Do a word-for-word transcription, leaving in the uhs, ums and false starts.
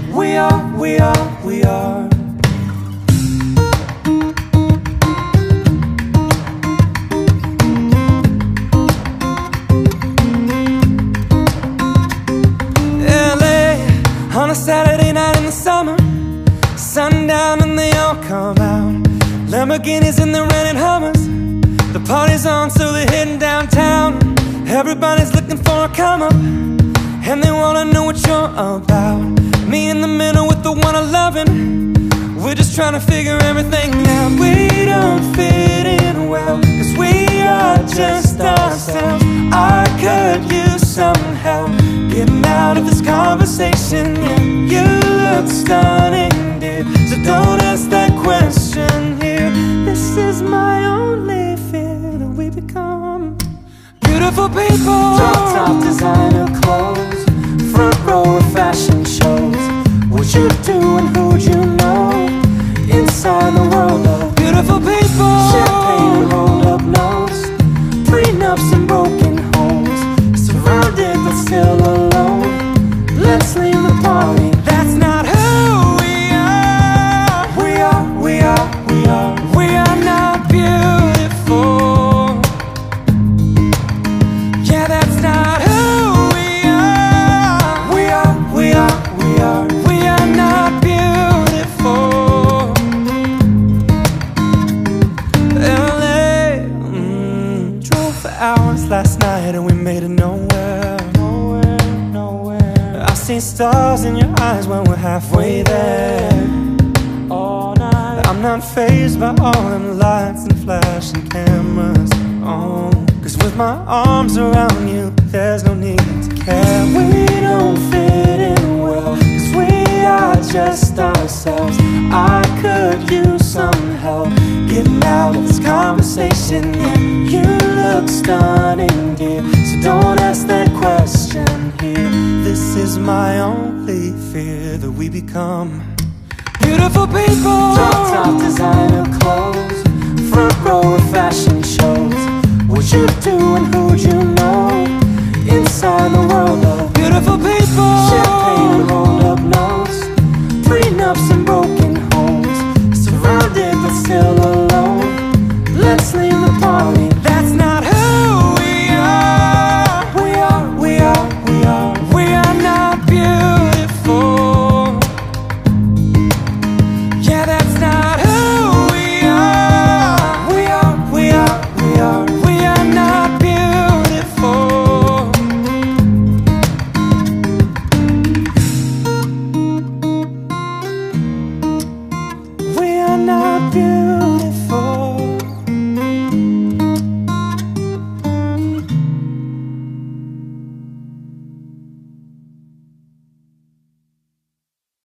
We are, we are, we are. L A on a Saturday night in the summer, sundown and they all come out. Lamborghinis and they're renting Hummers. The party's on, so they're heading downtown. Everybody's looking for a come up, and they wanna know what you're about. Me in the middle with the one I'm loving. We're just trying to figure everything out. We don't fit in well, cause we are just ourselves. I could use some help getting out of this conversation. Yeah, you look stunning, dear, so don't ask that question here. This is my only fear, that we become beautiful people. Drop top designer clothes, front row of fashion shows. What you do and who'd you know? Inside the world of beautiful people. Champagne and rolled up notes, prenups and broken homes. Surrounded but still alone. Let's leave the party. That's not who we are. We are, we are, we are. We are not beautiful. Yeah, that's not who we are. We are, we are, we are. We are not beautiful. L A, mm, drove for hours last night and we made it nowhere. Nowhere, nowhere. I see stars in your eyes when we're halfway there. All night. I'm not fazed by all them lights and flashing cameras. Oh, cause with my arms around you, there's no need to care. We don't fit in well, cause we are just ourselves. I could use some help getting out of this conversation. Yeah, you look stunning, dear, so don't ask that question here. This is my only fear, that we become beautiful people. Drop top designer clothes, front row of fashion shows. What you do and who'd you know? Inside the world